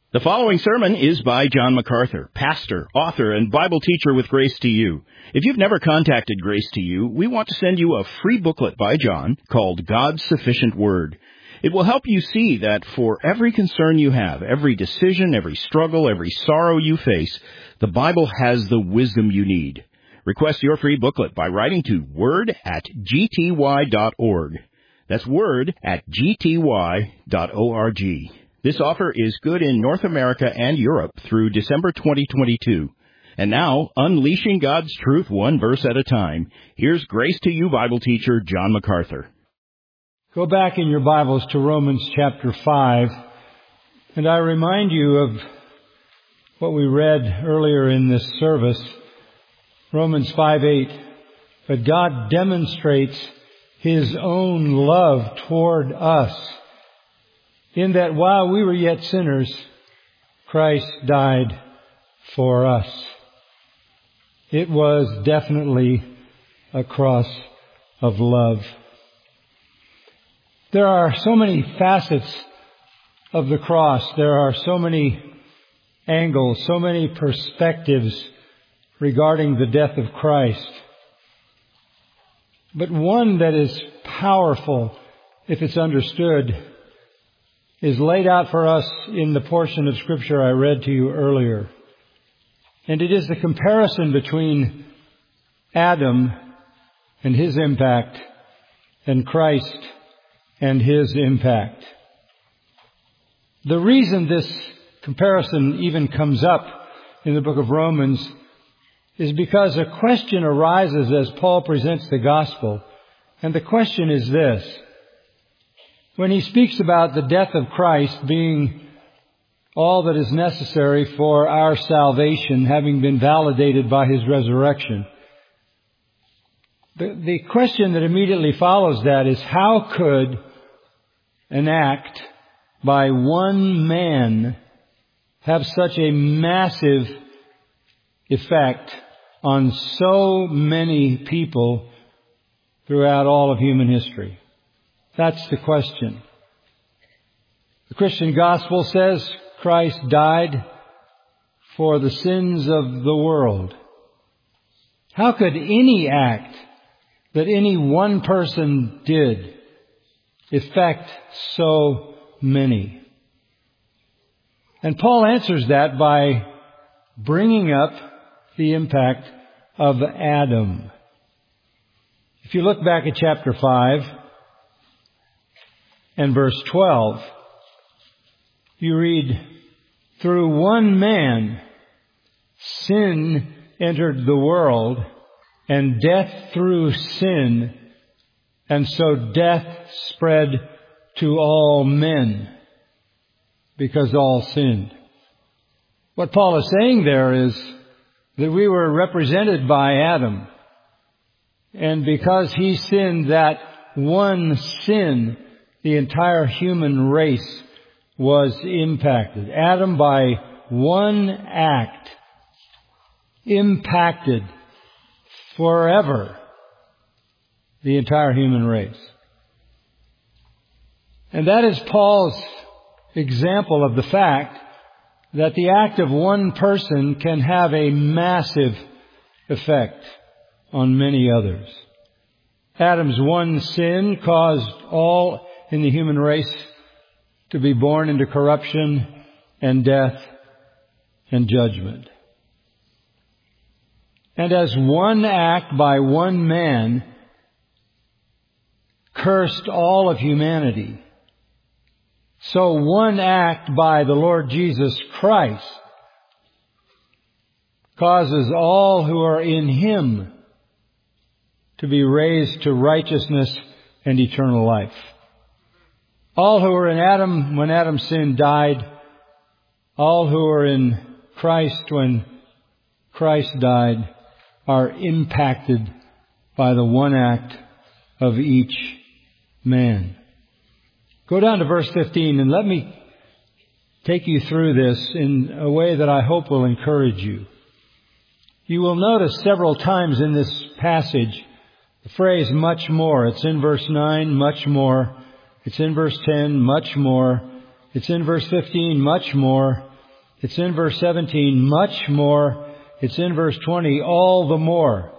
The following sermon is by John MacArthur, pastor, author, and Bible teacher with Grace to You. If you've never contacted Grace to You, we want to send you a free booklet by John called God's Sufficient Word. It will help you see that for every concern you have, every decision, every struggle, every sorrow you face, the Bible has the wisdom you need. Request your free booklet by writing to word@gty.org. That's word@gty.org. This offer is good in North America and Europe through December 2022. And now, unleashing God's truth one verse at a time, here's Grace to You Bible teacher John MacArthur. Go back in your Bibles to Romans chapter 5, and I remind you of what we read earlier in this service, Romans 5:8. But God demonstrates His own love toward us, in that while we were yet sinners, Christ died for us. It was definitely a cross of love. There are so many facets of the cross. There are so many angles, so many perspectives regarding the death of Christ. But one that is powerful, if it's understood, is laid out for us in the portion of Scripture I read to you earlier. And it is the comparison between Adam and his impact and Christ and His impact. The reason this comparison even comes up in the book of Romans is because a question arises as Paul presents the gospel. And the question is this: when he speaks about the death of Christ being all that is necessary for our salvation, having been validated by His resurrection, the question that immediately follows that is, how could an act by one man have such a massive effect on so many people throughout all of human history? That's the question. The Christian gospel says Christ died for the sins of the world. How could any act that any one person did affect so many? And Paul answers that by bringing up the impact of Adam. If you look back at chapter 5 and verse 12, you read, "Through one man sin entered the world, and death through sin, and so death spread to all men, because all sinned." What Paul is saying there is that we were represented by Adam, and because he sinned that one sin, the entire human race was impacted. Adam, by one act, impacted forever the entire human race. And that is Paul's example of the fact that the act of one person can have a massive effect on many others. Adam's one sin caused all in the human race to be born into corruption and death and judgment. And as one act by one man cursed all of humanity, so one act by the Lord Jesus Christ causes all who are in Him to be raised to righteousness and eternal life. All who were in Adam when Adam sinned died. All who are in Christ when Christ died are impacted by the one act of each man. Go down to verse 15 and let me take you through this in a way that I hope will encourage you. You will notice several times in this passage the phrase much more. It's in verse 9, much more. It's in verse 10, much more. It's in verse 15, much more. It's in verse 17, much more. It's in verse 20, all the more.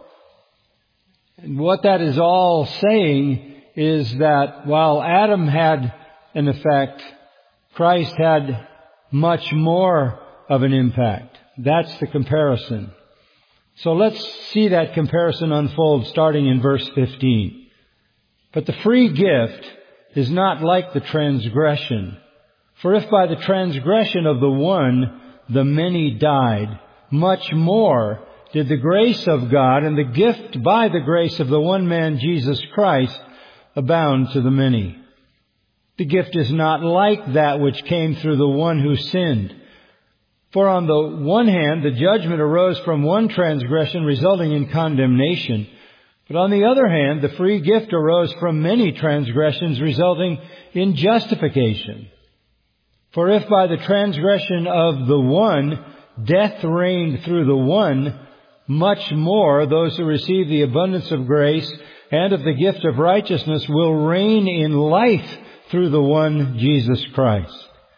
And what that is all saying is that while Adam had an effect, Christ had much more of an impact. That's the comparison. So let's see that comparison unfold starting in verse 15. But the free gift is not like the transgression. For if by the transgression of the one the many died, much more did the grace of God and the gift by the grace of the one man Jesus Christ abound to the many. The gift is not like that which came through the one who sinned. For on the one hand, the judgment arose from one transgression, resulting in condemnation. But on the other hand, the free gift arose from many transgressions, resulting in justification. For if by the transgression of the one, death reigned through the one, much more those who receive the abundance of grace and of the gift of righteousness will reign in life through the one, Jesus Christ.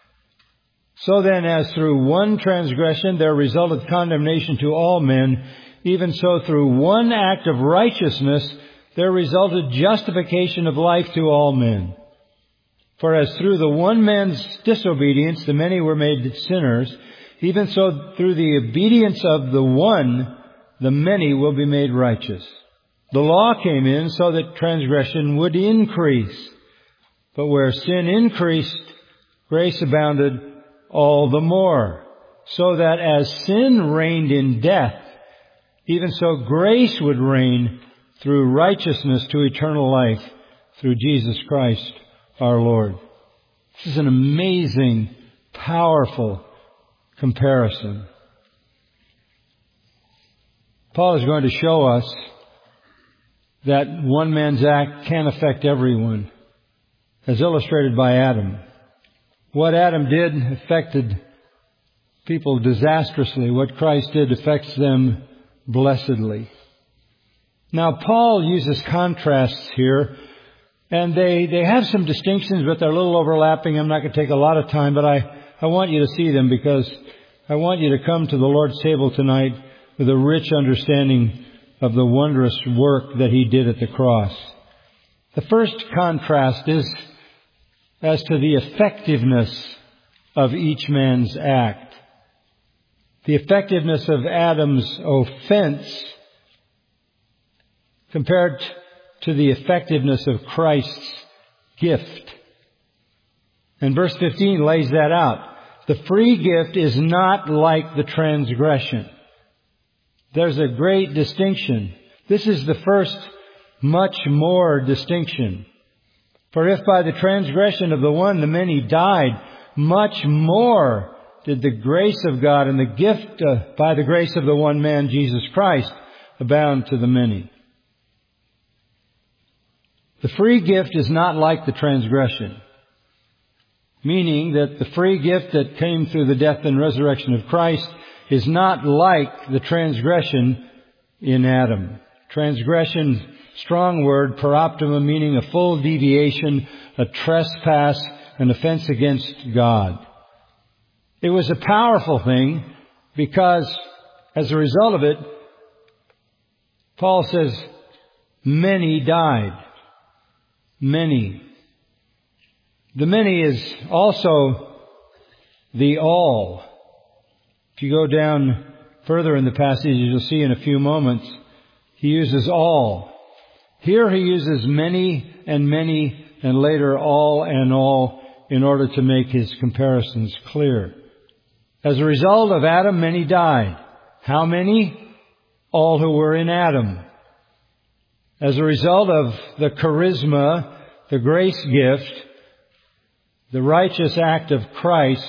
So then, as through one transgression there resulted condemnation to all men, even so through one act of righteousness there resulted justification of life to all men. For as through the one man's disobedience the many were made sinners, even so through the obedience of the one the many will be made righteous. The law came in so that transgression would increase. But where sin increased, grace abounded all the more, so that as sin reigned in death, even so grace would reign through righteousness to eternal life through Jesus Christ our Lord. This is an amazing, powerful comparison. Paul is going to show us that one man's act can affect everyone, as illustrated by Adam. What Adam did affected people disastrously. What Christ did affects them blessedly. Now, Paul uses contrasts here, and they have some distinctions, but they're a little overlapping. I'm not going to take a lot of time, but I want you to see them because I want you to come to the Lord's table tonight with a rich understanding of the wondrous work that He did at the cross. The first contrast is as to the effectiveness of each man's act. The effectiveness of Adam's offense compared to the effectiveness of Christ's gift. And verse 15 lays that out. The free gift is not like the transgression. There's a great distinction. This is the first much more distinction. For if by the transgression of the one the many died, much more did the grace of God and the gift by the grace of the one man, Jesus Christ, abound to the many. The free gift is not like the transgression, meaning that the free gift that came through the death and resurrection of Christ is not like the transgression in Adam. Transgression, strong word, per optima, meaning a full deviation, a trespass, an offense against God. It was a powerful thing because as a result of it, Paul says, many died. Many. The many is also the all. If you go down further in the passage, you'll see in a few moments, he uses all. Here he uses many, and later all and all in order to make his comparisons clear. As a result of Adam, many died. How many? All who were in Adam. As a result of the charisma, the grace gift, the righteous act of Christ,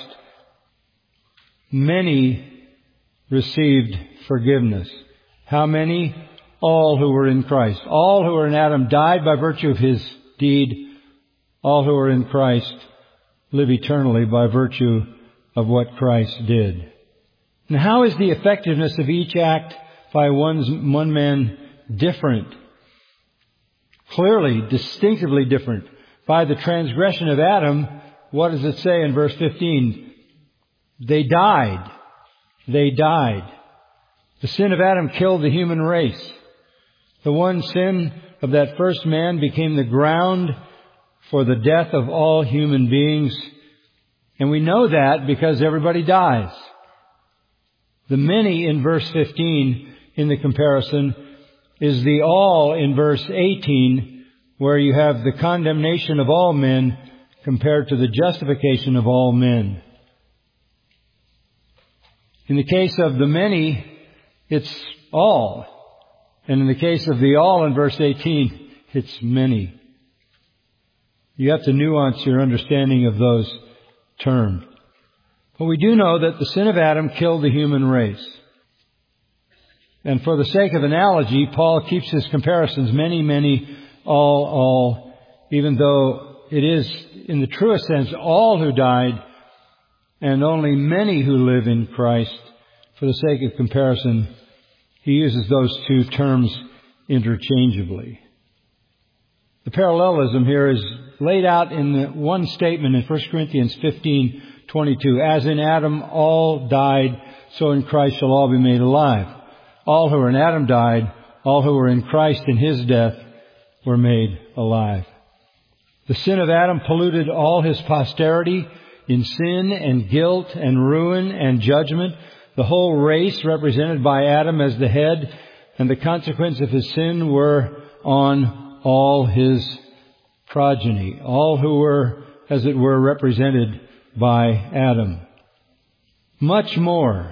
many received forgiveness. How many? All who were in Christ. All who were in Adam died by virtue of his deed. All who are in Christ live eternally by virtue of what Christ did. And how is the effectiveness of each act by one man different? Clearly, distinctively different. By the transgression of Adam, what does it say in verse 15? They died. They died. The sin of Adam killed the human race. The one sin of that first man became the ground for the death of all human beings. And we know that because everybody dies. The many in verse 15 in the comparison is the all in verse 18, where you have the condemnation of all men compared to the justification of all men. In the case of the many, it's all. And in the case of the all in verse 18, it's many. You have to nuance your understanding of those terms. But we do know that the sin of Adam killed the human race. And for the sake of analogy, Paul keeps his comparisons many, many, all, even though it is, in the truest sense, all who died and only many who live in Christ. For the sake of comparison, he uses those two terms interchangeably. The parallelism here is laid out in the one statement in 1 Corinthians 15:22. As in Adam all died, so in Christ shall all be made alive. All who were in Adam died. All who were in Christ in his death were made alive. The sin of Adam polluted all his posterity in sin and guilt and ruin and judgment. The whole race represented by Adam as the head and the consequence of his sin were on all his progeny, all who were, as it were, represented by Adam. Much more.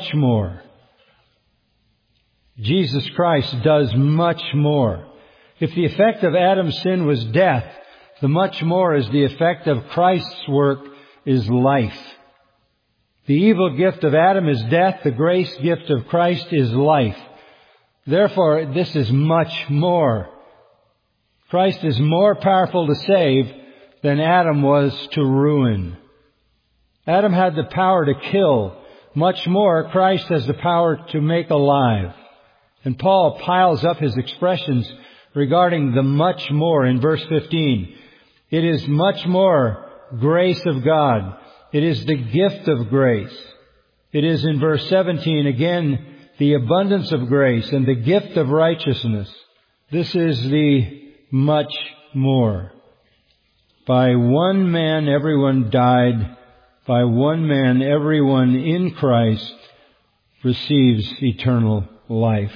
Jesus Christ does much more. If the effect of Adam's sin was death, the much more is the effect of Christ's work is life. The evil gift of Adam is death. The grace gift of Christ is life. Therefore, this is much more. Christ is more powerful to save than Adam was to ruin. Adam had the power to kill. Much more, Christ has the power to make alive. And Paul piles up his expressions regarding the much more in verse 15. It is much more grace of God. It is the gift of grace. It is in verse 17 again the abundance of grace and the gift of righteousness. This is the much more. By one man everyone died. By one man everyone in Christ receives eternal life.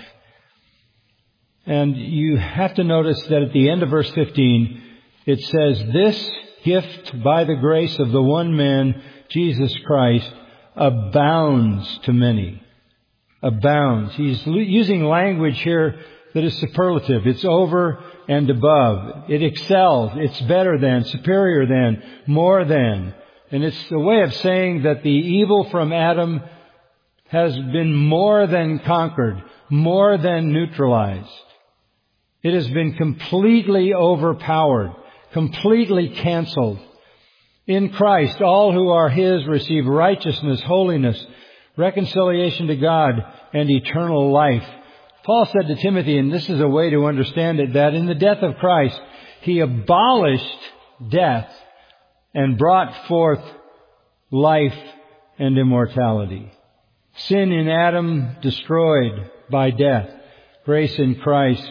And you have to notice that at the end of verse 15, it says, this gift by the grace of the one man, Jesus Christ, abounds to many. Abounds. He's using language here that is superlative. It's over and above. It excels. It's better than, superior than, more than. And it's a way of saying that the evil from Adam has been more than conquered, more than neutralized. It has been completely overpowered, completely canceled. In Christ, all who are His receive righteousness, holiness, reconciliation to God, and eternal life. Paul said to Timothy, and this is a way to understand it, that in the death of Christ, He abolished death and brought forth life and immortality. Sin in Adam destroyed by death. Grace in Christ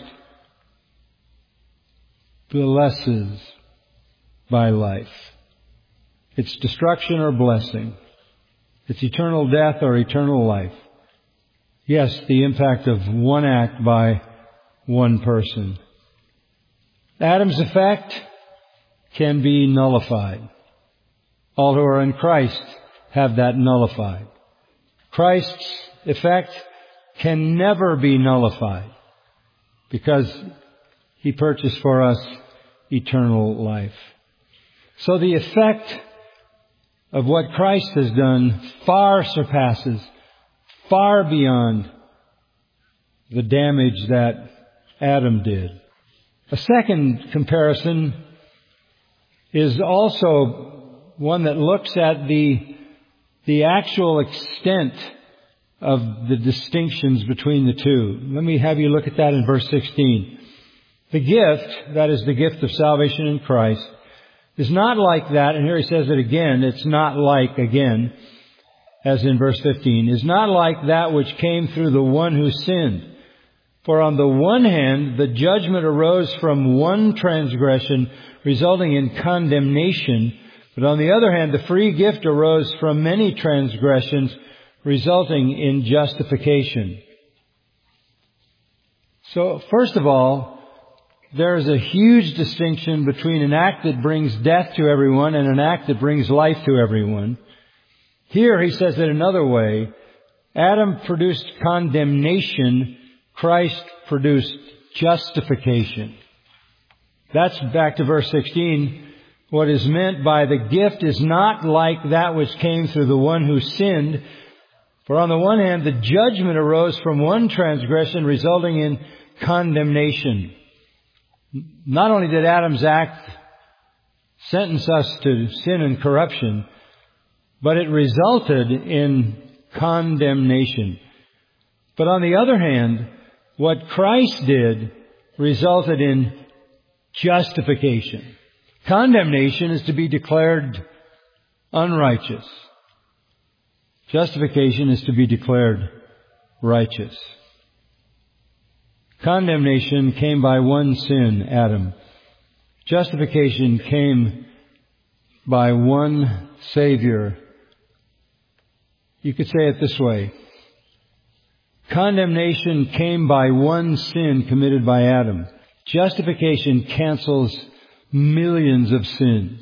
blesses by life. It's destruction or blessing. It's eternal death or eternal life. Yes, the impact of one act by one person. Adam's effect can be nullified. All who are in Christ have that nullified. Christ's effect can never be nullified because He purchased for us eternal life. So the effect of what Christ has done far surpasses, far beyond the damage that Adam did. A second comparison is also one that looks at the actual extent of the distinctions between the two. Let me have you look at that in verse 16. The gift, that is the gift of salvation in Christ, is not like that, and here he says it again, it's not like again, as in verse 15, is not like that which came through the one who sinned. For on the one hand, the judgment arose from one transgression, resulting in condemnation. But on the other hand, the free gift arose from many transgressions, resulting in justification. So, first of all, there is a huge distinction between an act that brings death to everyone and an act that brings life to everyone. Here he says it another way. Adam produced condemnation. Christ produced justification. That's back to verse 16. What is meant by the gift is not like that which came through the one who sinned. For on the one hand, the judgment arose from one transgression, resulting in condemnation. Not only did Adam's act sentence us to sin and corruption, but it resulted in condemnation. But on the other hand, what Christ did resulted in justification. Condemnation is to be declared unrighteous. Justification is to be declared righteous. Condemnation came by one sin, Adam. Justification came by one Savior. You could say it this way. Condemnation came by one sin committed by Adam. Justification cancels millions of sins.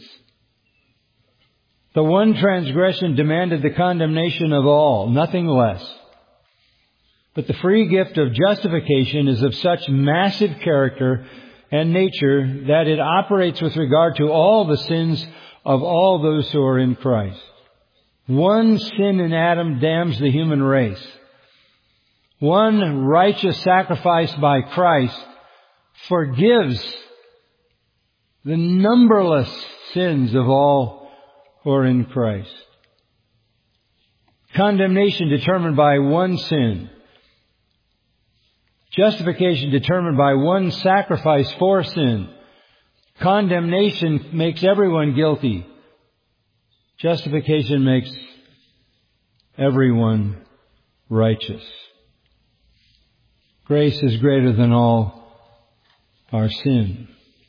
The one transgression demanded the condemnation of all, nothing less. But the free gift of justification is of such massive character and nature that it operates with regard to all the sins of all those who are in Christ. One sin in Adam damns the human race. One righteous sacrifice by Christ forgives the numberless sins of all who are in Christ. Condemnation determined by one sin. Justification determined by one sacrifice for sin. Condemnation makes everyone guilty. Justification makes everyone righteous. Grace is greater than all our sin.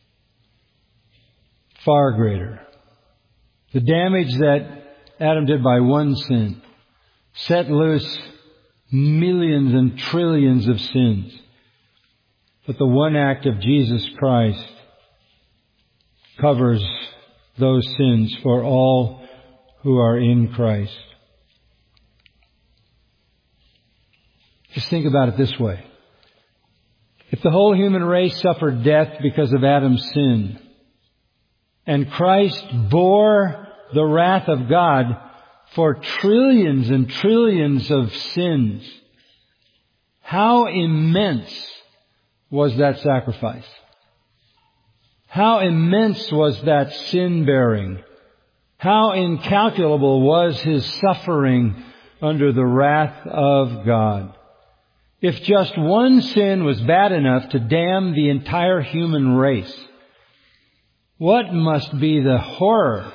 Far greater. The damage that Adam did by one sin set loose millions and trillions of sins. But the one act of Jesus Christ covers those sins for all who are in Christ. Just think about it this way. If the whole human race suffered death because of Adam's sin, and Christ bore the wrath of God for trillions and trillions of sins, how immense was that sacrifice? How immense was that sin bearing? How incalculable was His suffering under the wrath of God? If just one sin was bad enough to damn the entire human race, what must be the horror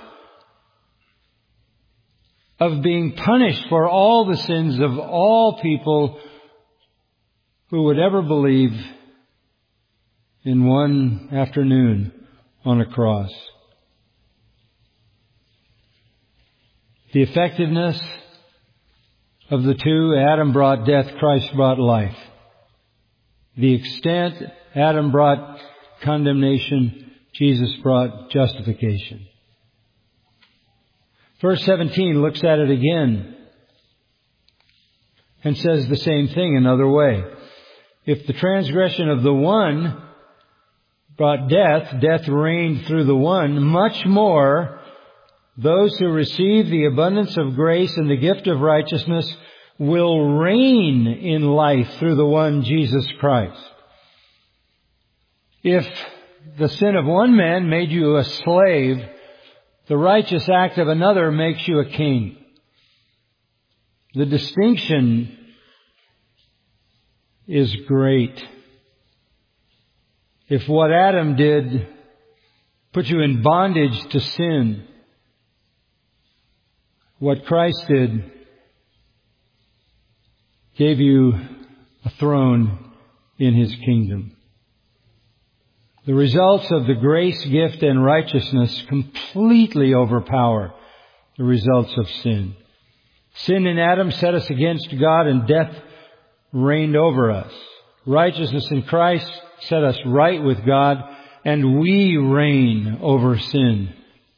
of being punished for all the sins of all people who would ever believe in one afternoon on a cross? The effectiveness of the two, Adam brought death, Christ brought life. The extent, Adam brought condemnation, Jesus brought justification. Verse 17 looks at it again and says the same thing another way. If the transgression of the one brought death, death reigned through the one, much more those who receive the abundance of grace and the gift of righteousness will reign in life through the one Jesus Christ. If the sin of one man made you a slave, the righteous act of another makes you a king. The distinction is great. If what Adam did put you in bondage to sin, what Christ did gave you a throne in His kingdom. The results of the grace gift and righteousness completely overpower the results of sin. Sin in Adam set us against God, and death reigned over us. Righteousness in Christ set us right with God, and we reign over sin.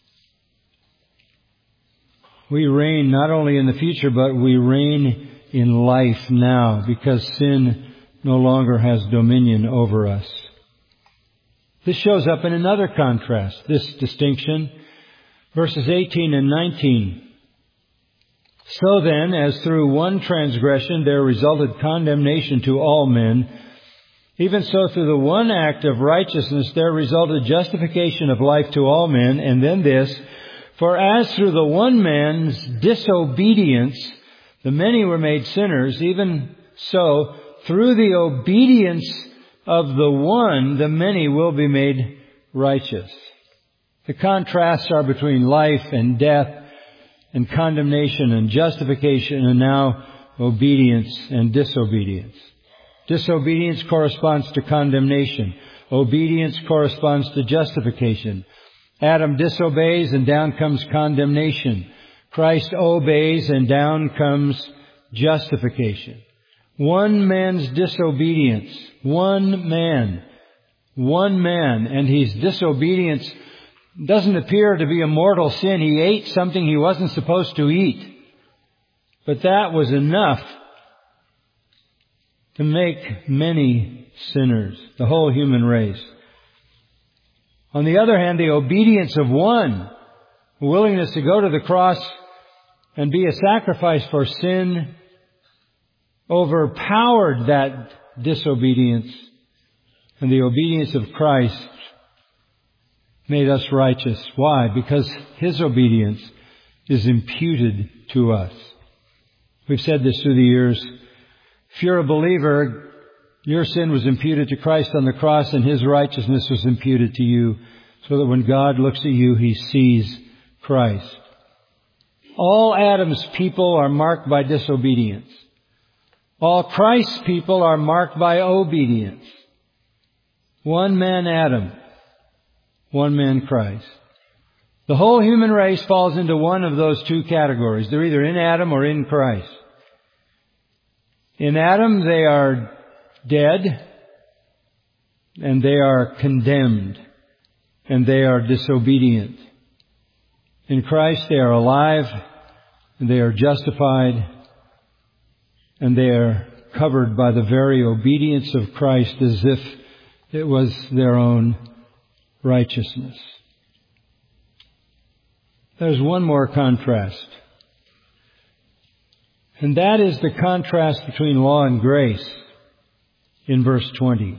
We reign not only in the future, but we reign in life now, because sin no longer has dominion over us. This shows up in another contrast, this distinction, verses 18 and 19. So then, as through one transgression there resulted condemnation to all men, even so through the one act of righteousness there resulted justification of life to all men. And then this, for as through the one man's disobedience the many were made sinners, even so through the obedience of the one the many will be made righteous. The contrasts are between life and death, and condemnation and justification, and now obedience and disobedience. Disobedience corresponds to condemnation. Obedience corresponds to justification. Adam disobeys and down comes condemnation. Christ obeys and down comes justification. One man's disobedience, one man, and his disobedience doesn't appear to be a mortal sin. He ate something he wasn't supposed to eat. But that was enough to make many sinners, the whole human race. On the other hand, the obedience of one, willingness to go to the cross and be a sacrifice for sin, overpowered that disobedience, and the obedience of Christ made us righteous. Why? Because His obedience is imputed to us. We've said this through the years. If you're a believer, your sin was imputed to Christ on the cross, and His righteousness was imputed to you, so that when God looks at you, He sees Christ. All Adam's people are marked by disobedience. All Christ's people are marked by obedience. One man Adam, one man Christ. The whole human race falls into one of those two categories. They're either in Adam or in Christ. In Adam, they are dead, and they are condemned, and they are disobedient. In Christ, they are alive, and they are justified, and they are covered by the very obedience of Christ as if it was their own righteousness. There's one more contrast. And that is the contrast between law and grace in verse 20.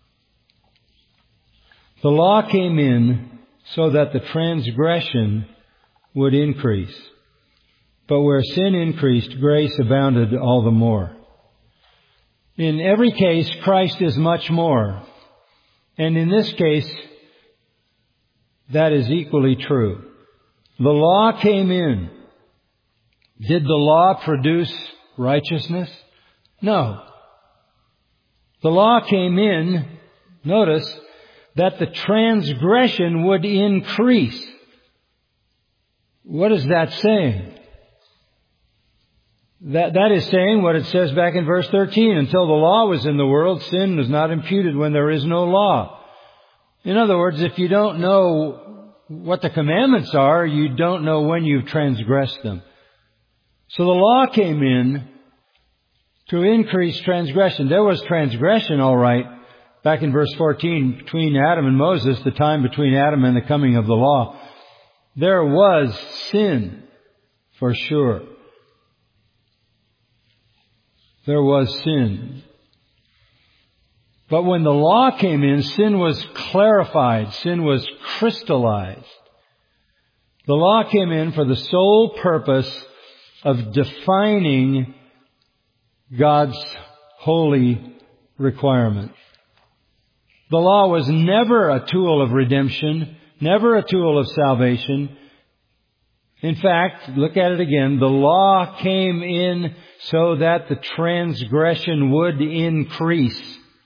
The law came in so that the transgression would increase. But where sin increased, grace abounded all the more. In every case, Christ is much more. And in this case, that is equally true. The law came in. Did the law produce righteousness? No. The law came in, notice, that the transgression would increase. What is that saying? That is saying what it says back in verse 13. Until the law was in the world, sin was not imputed when there is no law. In other words, if you don't know what the commandments are, you don't know when you've transgressed them. So the law came in to increase transgression. There was transgression, all right, back in verse 14, between Adam and Moses, the time between Adam and the coming of the law. There was sin, for sure. There was sin. But when the law came in, sin was clarified. Sin was crystallized. The law came in for the sole purpose of defining God's holy requirement. The law was never a tool of redemption, never a tool of salvation. In fact, look at it again. The law came in so that the transgression would increase.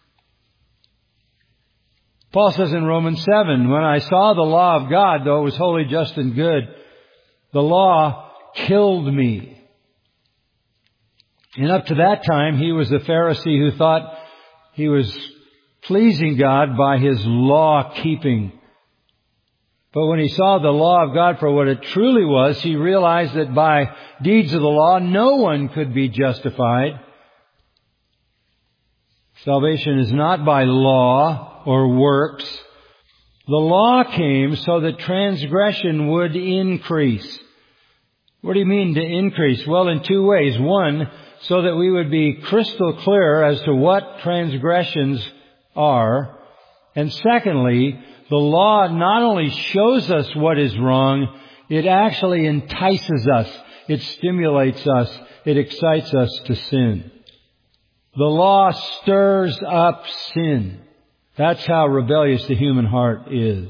Paul says in Romans 7, when I saw the law of God, though it was holy, just, and good, the law killed me. And up to that time, he was a Pharisee who thought he was pleasing God by his law keeping. But when he saw the law of God for what it truly was, he realized that by deeds of the law, no one could be justified. Salvation is not by law or works. The law came so that transgression would increase. What do you mean to increase? Well, in two ways. One, so that we would be crystal clear as to what transgressions are. And secondly, the law not only shows us what is wrong, it actually entices us. It stimulates us. It excites us to sin. The law stirs up sin. That's how rebellious the human heart is.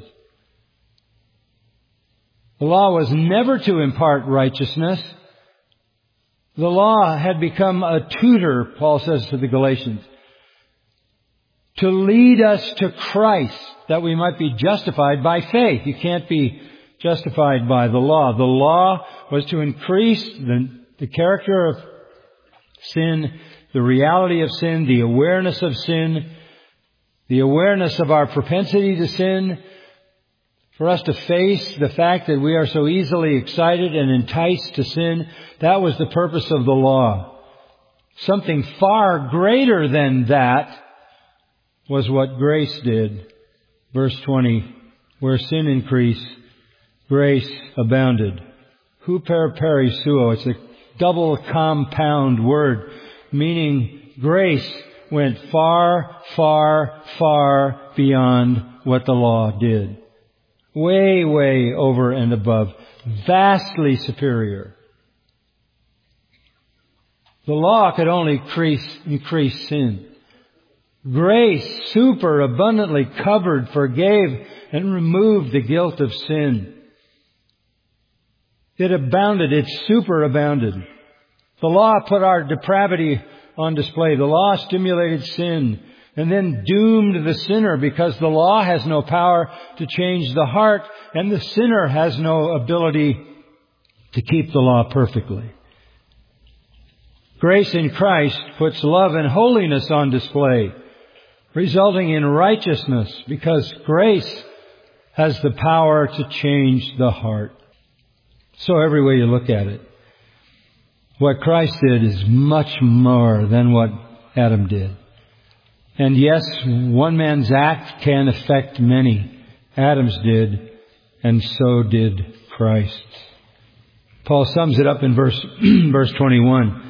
The law was never to impart righteousness. The law had become a tutor, Paul says to the Galatians, to lead us to Christ, that we might be justified by faith. You can't be justified by the law. The law was to increase the character of sin, the reality of sin, the awareness of sin, the awareness of our propensity to sin, for us to face the fact that we are so easily excited and enticed to sin. That was the purpose of the law. Something far greater than that was what grace did. Verse 20, where sin increased, grace abounded. Huper suo. It's a double compound word, meaning grace went far, far, far beyond what the law did. Way, way over and above. Vastly superior. The law could only increase sin. Grace super abundantly covered, forgave, and removed the guilt of sin. It abounded. It superabounded. The law put our depravity on display. The law stimulated sin and then doomed the sinner, because the law has no power to change the heart, and the sinner has no ability to keep the law perfectly. Grace in Christ puts love and holiness on display, resulting in righteousness, because grace has the power to change the heart. So every way you look at it, what Christ did is much more than what Adam did. And yes, one man's act can affect many. Adam's did, and so did Christ's. Paul sums it up in verse 21.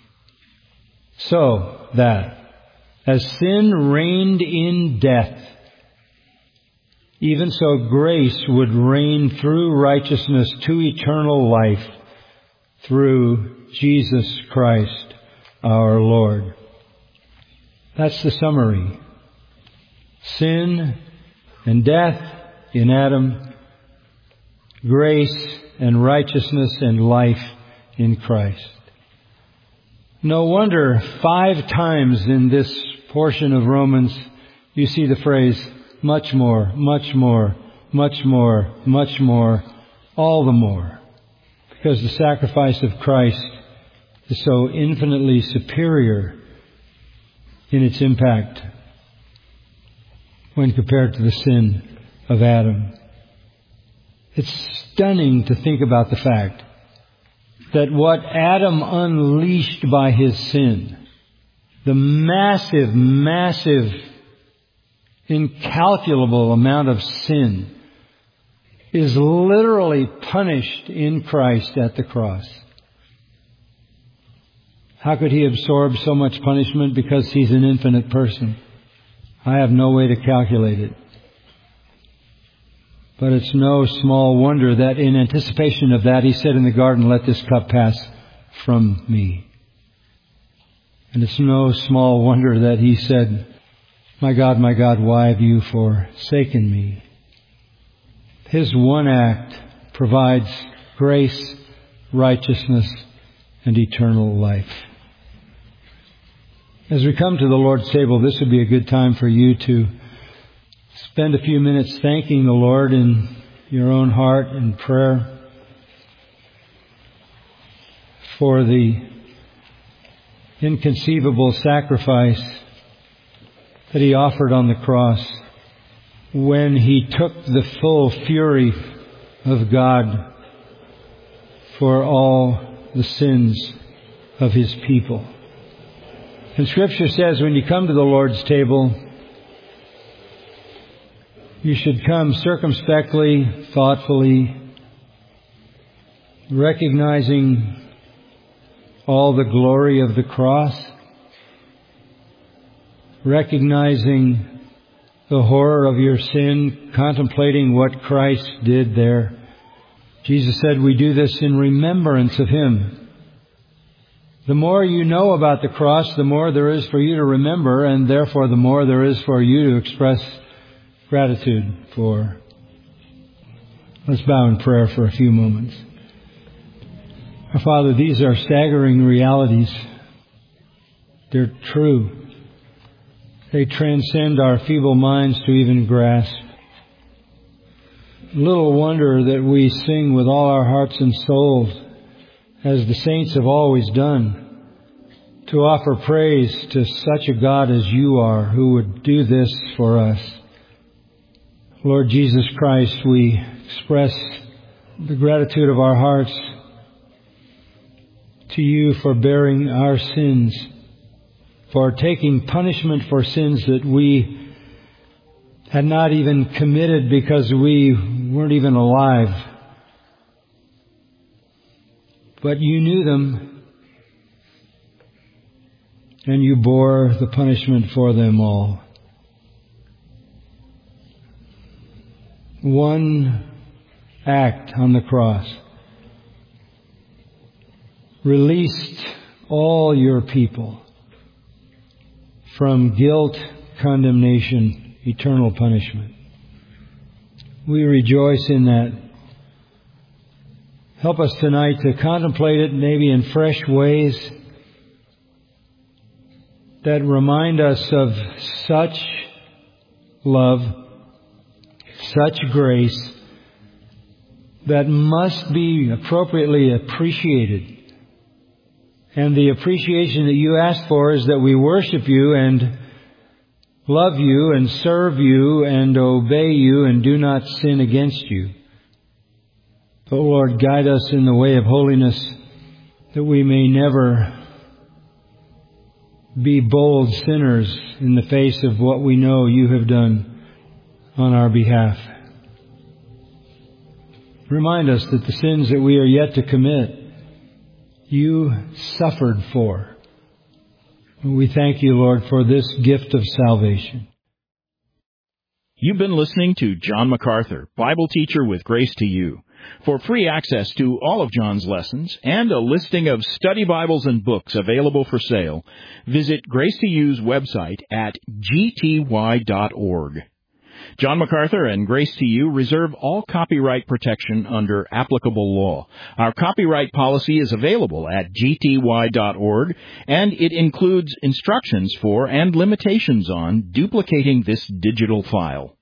So that, as sin reigned in death, even so grace would reign through righteousness to eternal life through Jesus Christ our Lord. That's the summary. Sin and death in Adam, grace and righteousness and life in Christ. No wonder 5 times in this portion of Romans you see the phrase, much more, much more, much more, much more, all the more. Because the sacrifice of Christ is so infinitely superior in its impact when compared to the sin of Adam. It's stunning to think about the fact that what Adam unleashed by his sin, the massive, massive, incalculable amount of sin, is literally punished in Christ at the cross. How could he absorb so much punishment? Because he's an infinite person. I have no way to calculate it. But it's no small wonder that in anticipation of that, he said in the garden, let this cup pass from me. And it's no small wonder that he said, my God, why have you forsaken me? His one act provides grace, righteousness, and eternal life. As we come to the Lord's table, this would be a good time for you to spend a few minutes thanking the Lord in your own heart in prayer for the inconceivable sacrifice that He offered on the cross when He took the full fury of God for all the sins of His people. And Scripture says when you come to the Lord's table, you should come circumspectly, thoughtfully, recognizing all the glory of the cross, recognizing the horror of your sin, contemplating what Christ did there. Jesus said we do this in remembrance of Him. The more you know about the cross, the more there is for you to remember, and therefore the more there is for you to express gratitude for. Let's bow in prayer for a few moments. Our Father, these are staggering realities. They're true. They transcend our feeble minds to even grasp. Little wonder that we sing with all our hearts and souls, as the saints have always done, to offer praise to such a God as You are, who would do this for us. Lord Jesus Christ, we express the gratitude of our hearts to You for bearing our sins, for taking punishment for sins that we had not even committed because we weren't even alive. But You knew them, and You bore the punishment for them all. One act on the cross released all Your people from guilt, condemnation, eternal punishment. We rejoice in that. Help us tonight to contemplate it maybe in fresh ways that remind us of such love, such grace that must be appropriately appreciated. And the appreciation that You ask for is that we worship You and love You and serve You and obey You and do not sin against You. But Lord, guide us in the way of holiness, that we may never be bold sinners in the face of what we know You have done on our behalf. Remind us that the sins that we are yet to commit, You suffered for. We thank You, Lord, for this gift of salvation. You've been listening to John MacArthur, Bible teacher with Grace to You. For free access to all of John's lessons and a listing of study Bibles and books available for sale, visit Grace to You's website at gty.org. John MacArthur and Grace to You reserve all copyright protection under applicable law. Our copyright policy is available at gty.org, and it includes instructions for and limitations on duplicating this digital file.